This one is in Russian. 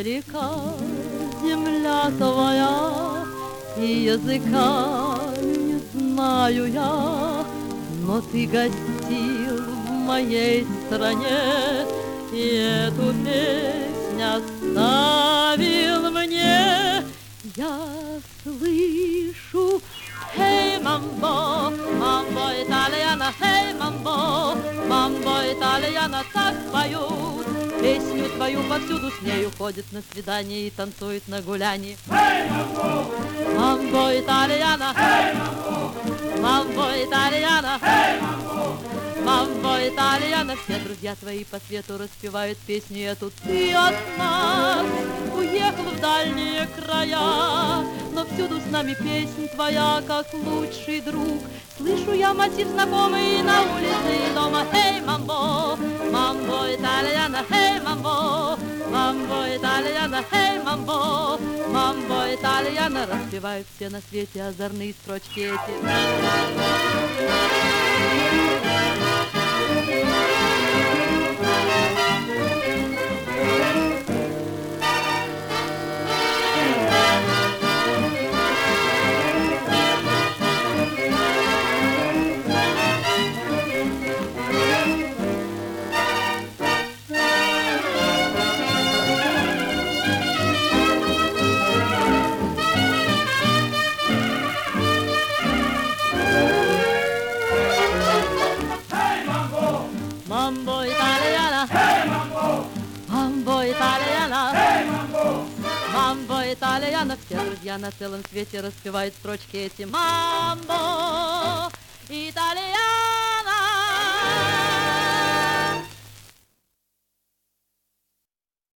Америка, земля твоя, и языка не знаю я, но ты гостил в моей стране, и эту песню оставил мне. Я слышу: «Хей, мамбо, мамбо итальяно, хей, мамбо, мамбо итальяно», так поют. Песню твою повсюду с нею ходит на свидание и танцует на гулянии. Хей, мамбо, мамбо итальяно, хей, мамбо, мамбо итальяно, хей, мамбо, мамбо итальяно. Все друзья твои по свету распевают песню эту. Ты от нас уехал в дальние края, но всюду с нами песнь твоя, как лучший друг. Слышу я мотив знакомый на улице и дома. Хей, мамбо, мамбо итальяно, хей, мамбо, мамбо итальяно, хей, мамбо, мамбо итальяно. Распевают все на свете озорные строчки эти. Мамбо итальяно, хей, мамбо, мамбо итальяно, хей, мамбо, мамбо итальяно. Все друзья на целом свете распевают строчки эти. Мамбо итальяно.